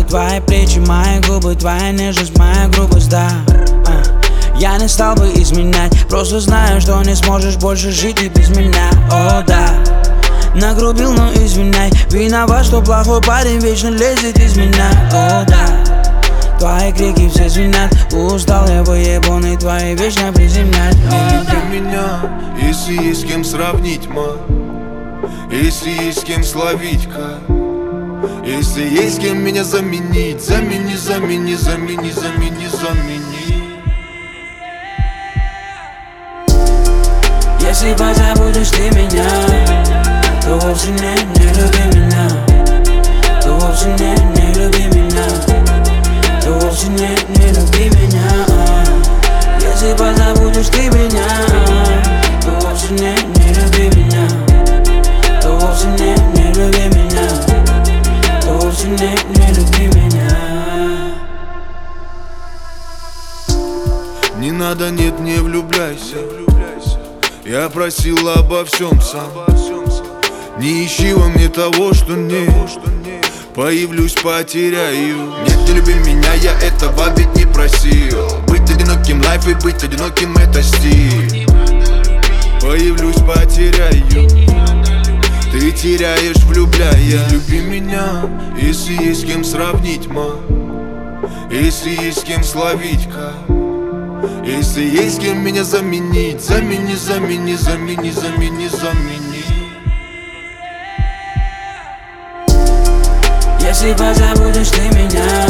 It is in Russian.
Твои плечи, мои губы, твоя нежность, моя грубость, да. Я не стал бы изменять, просто знаю, что не сможешь больше жить и без меня. О, да, нагрубил, но извиняй. Виноват, что плохой парень вечно лезет из меня. О, да, твои крики все звенят. Устал я выебанный, твои вечно приземлять. Не люби меня, если есть с кем сравнить, ма. Если есть с кем словить, ка. Если есть с кем меня заменить. Замени, замени, замени, замени, замени. Если позабудешь ты меня, то вовсе не люби меня. То вовсе не люби меня. То вовсе не люби меня. Если позабудешь ты меня, то вовсе не люби меня. То вовсе не люби меня. То вовсе не люби меня. Не надо, нет, не влюбляйся. Я просил обо всем сам. Не ищи во мне того, что нет. Появлюсь, потеряю. Нет, не люби меня, я этого ведь не просил. Быть одиноким лайф и быть одиноким это стиль. Появлюсь, потеряю. Ты теряешь, влюбляя. Не люби меня, если есть с кем сравнить, ма. Если есть с кем словить, ка. Если есть с кем меня заменить. Замени, замени, замени, замени, замени. Если позабудешь ты меня,